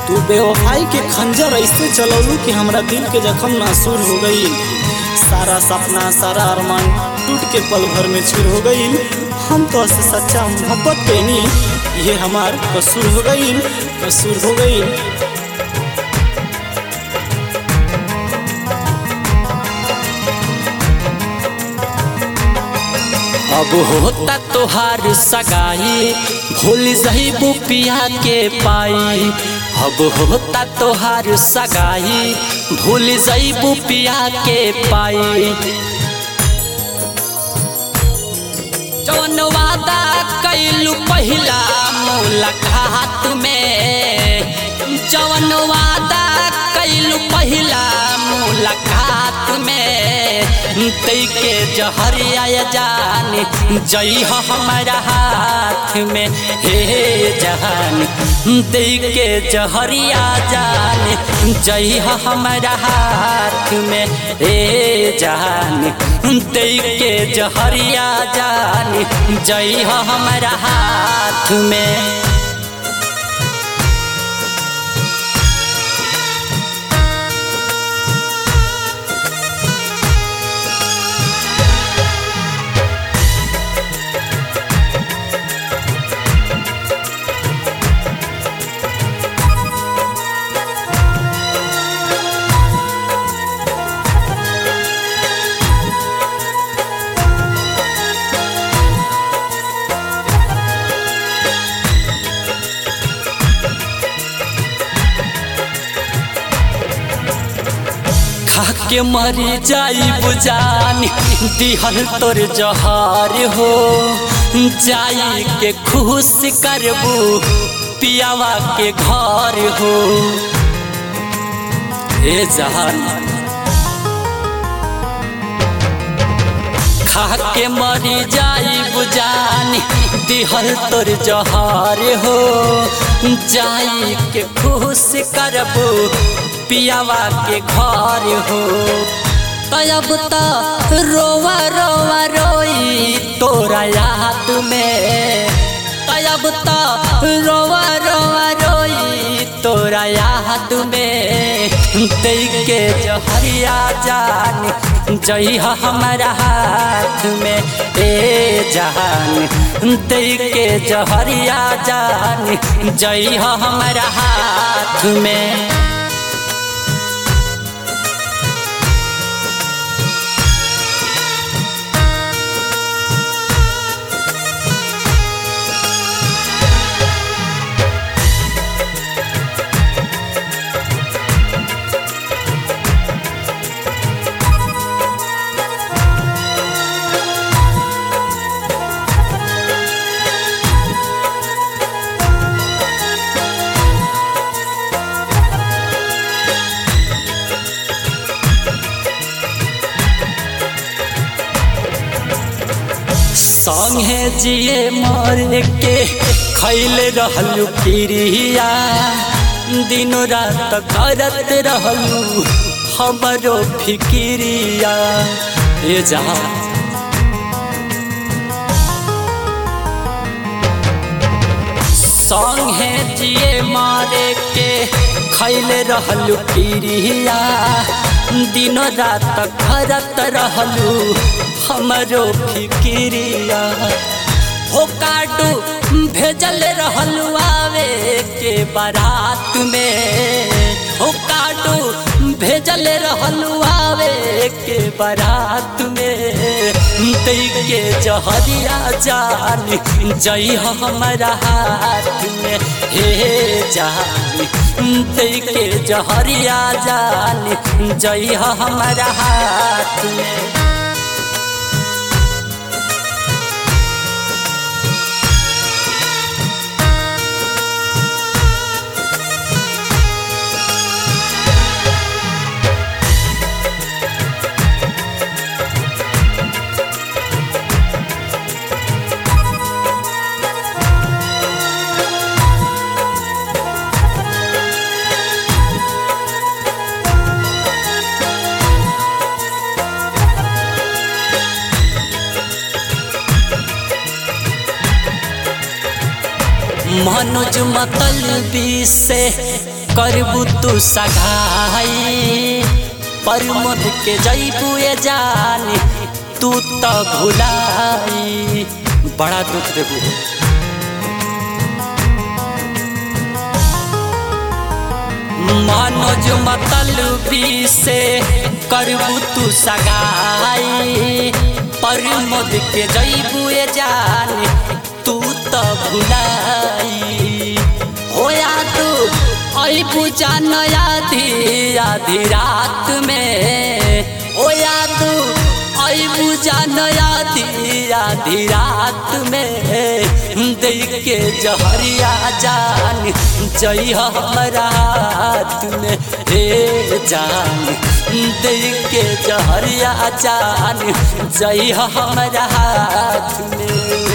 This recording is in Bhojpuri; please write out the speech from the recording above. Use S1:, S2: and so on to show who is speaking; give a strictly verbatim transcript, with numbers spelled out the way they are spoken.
S1: तू बेवफाई के खंजर ऐसे चलौलू कि हमरा दिल के जख्म नासूर हो गई। सारा सपना सारा अरमान टूट के पल भर में चूर हो गई। हम तो से सच्चा मोहब्बत कैनी, ये हमार कसूर हो गई, कसूर हो गई।
S2: अब होता तोहार सगाई, भूल जइबू पिया के पाई। अब होता तोहार सगाई, भूल जइबू पिया के पाई। जौन वादा कैलू पहिला मुलाकात में, जौन वादा कैलू पहिला मुलाकात में, तई के जहरिया जान जई हो हमारा हाथ में। हे जान तई के जहरिया जान जई हो हमारा हाथ में। हे जान तई के जहरिया जान जई हो हमारा हाथ में। के मरी जाई बुजान दिहल तोर जहार हो, जाई के खुश करबू पियावा के घर हो। ए जहान खा के मरी जाई बुजान दिहल तोर जहार हो, जाई के खुश करबू पियावा के घर हो। तब तो रोवा रोवा रोई तोरा याद में, तब तो रोवा रोवा रोई तोरा याद में। तई के जहरिया जान जई हो हमारा हाथ में। ए जान तई के जहरिया जान जई हो हमारा हाथ में। संगे जिए मर के खैले रहलू पिरिया, दिनों रात करत रहलू हमरो फिकिरिया। ये जहाँ संगे जिए मारे के खैले रहलू पिरिया, दिनों रात करत रहलू हमरो फिकिरिया। हो काटू भेजल रहलू आवे के बारात में, हो काटू भेजल रहलू आवे के बारात में। तई के जहरिया जान जई हो हमारा हाथ में। हे जान तई के जहरिया जान जई हो हमारा हाथ में। मनोज मतलबी से करबू तू सगाई प्रमोद के जईबू ए जान तू तो भुलाई बड़ा दुख देबू मनोज मतलबी से करबू तू सगाई प्रमोद के जईबू ए जान तू तो भुलाई होया तू अबू जान आधी आधी रात में होया तू अबू जान आधी आधी रात में देख के जहरिया जान जई हमरा हाथ में हे जान देख के जहरिया जान जई हमरा हाथ में।